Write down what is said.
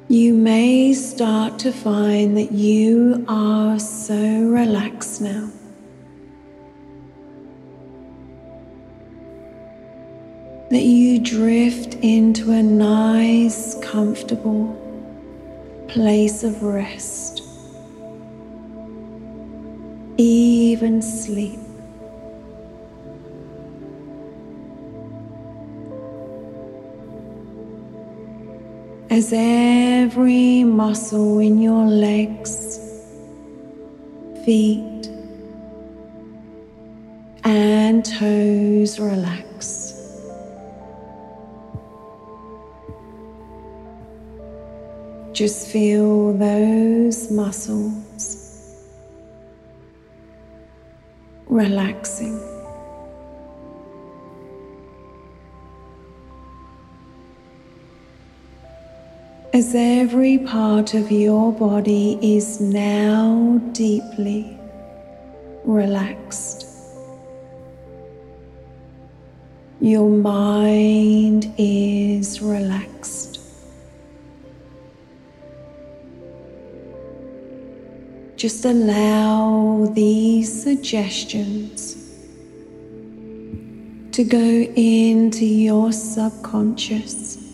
You may start to find that you are so relaxed now. That you drift into a nice, comfortable place of rest, even sleep. As every muscle in your legs, feet, and toes relax. Just feel those muscles relaxing. As every part of your body is now deeply relaxed, your mind is relaxed. Just allow these suggestions to go into your subconscious,